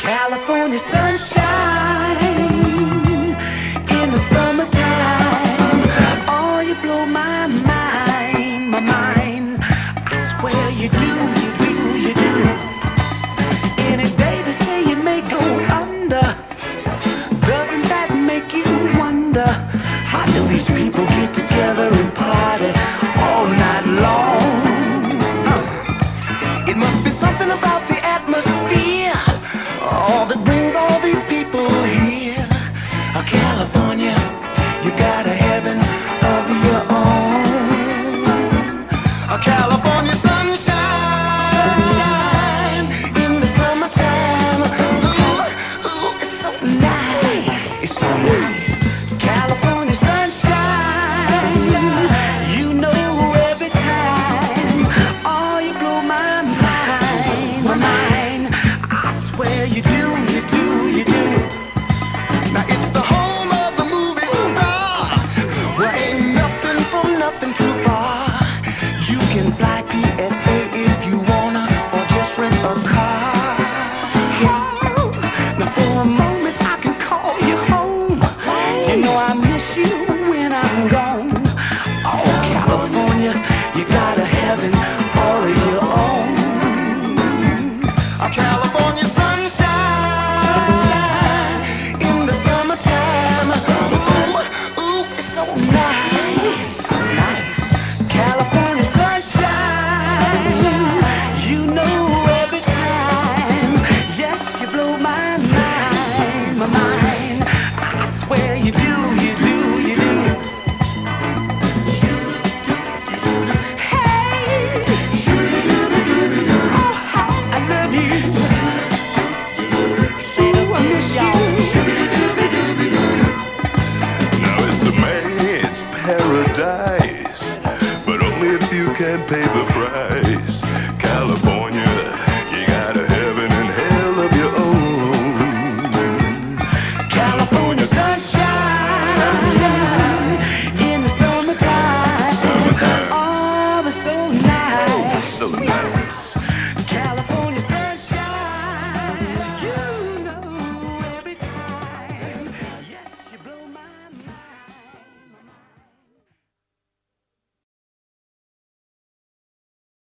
California sunshine in the summertime. Oh, you blow my mind, my mind. I swear you do, you do, you do. Any day they say you may go under. Doesn't that make you wonder? How do these people get together and party all night long? It must be something about the atmosphere, oh, that brings all these people here. California, you got a heaven of your own. California sunshine, sunshine in the summertime. Ooh, ooh, it's so nice, it's so nice. California sunshine, you know every time. Oh, you blow my mind, my mind. I swear you do, you do, you do. Now it's the home of the movie stars, where ain't nothing from nothing too far. You can fly PSA if you wanna, or just rent a car. Yes. Now for a moment I can call you home. You know I miss you when I'm gone. Oh, California, you got a heaven all of your own. California sunshine, sunshine in the summertime. Ooh, ooh, it's so nice, nice. California sunshine, sunshine, you know every time. Yes, you blow my mind, my mind. I swear you do, you do, you do. Hey, oh, how I love you. Now it's a man's paradise, but only if you can pay the price. California, you got a heaven and hell of your own. California sunshine, sunshine.